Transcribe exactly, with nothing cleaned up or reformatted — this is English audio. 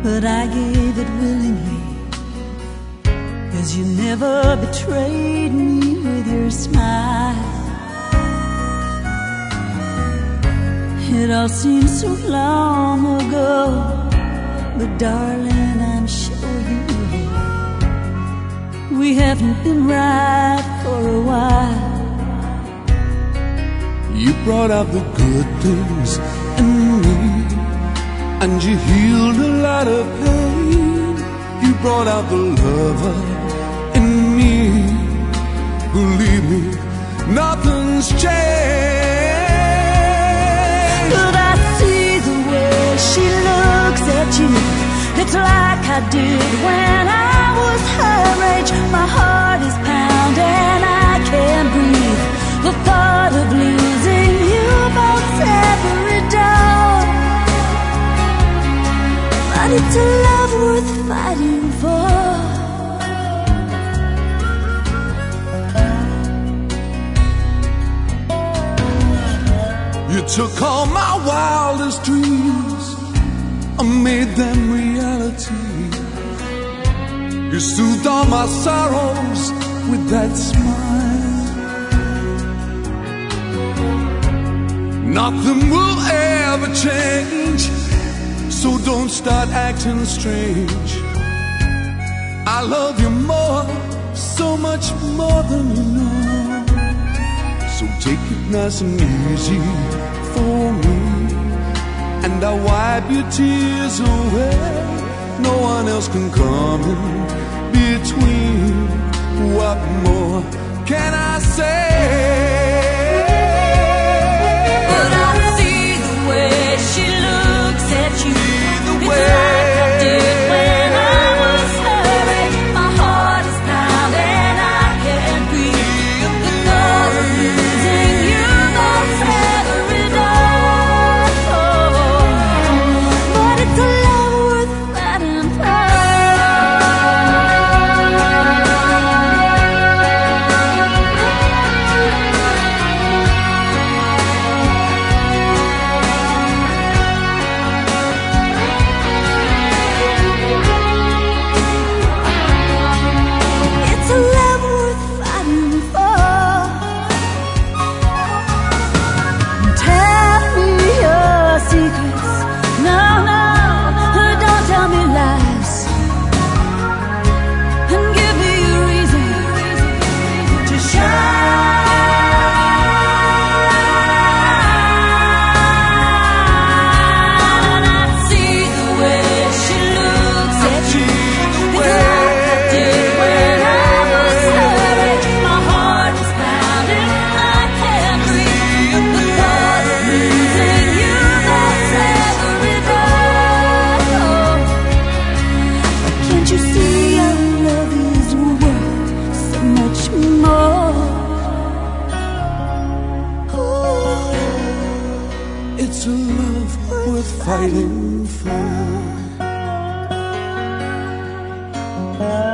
but I gave it willingly, 'cause you never betrayed me with your smile. It all seems so long ago, but darling, I'm sure you know we haven't been right for a while. You brought out the good things in me, and you healed a lot of pain. You brought out the lover in me. Believe me, nothing's changed. But I see the way she looks at you. It's like I did when I was her age. My heart is pounding, I can't breathe. The thought of losing you bolts every door. But it's a love worth fighting for. You took all my wildest dreams and made them reality. You soothed all my sorrows with that smile. Nothing will ever change, so don't start acting strange. I love you more, so much more than you know. So take it nice and easy for me, and I'll wipe your tears away. No one else can come in between. What more can I say? But I see the way she looks at you. The it's way like I did when I was her age. My heart is pounding, I can't breathe. The thought of losing you bolts every door. But it's a love worth fighting for. It's a love worth fighting for. Tell me your secrets. No, no, don't tell me lies. And give me a reason to shine. I see the way she looks at you. It's like I did when I was her age. My heart is pounding, I can't breathe. The thought of losing you bolts every door. Can't you see our love is worth so much more? Ooh. It's a love worth fighting for.